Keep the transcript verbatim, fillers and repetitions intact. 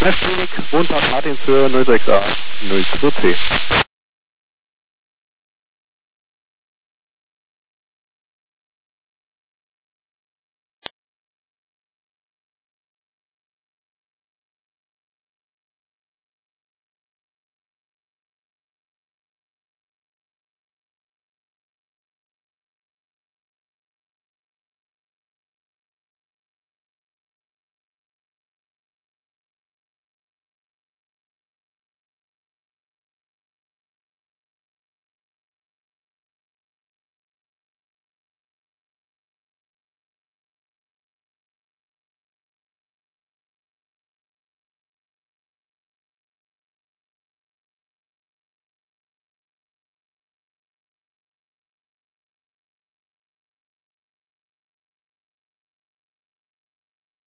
N F-Klinik, Wohnpark Martinshöhe null sechs a null zwei C.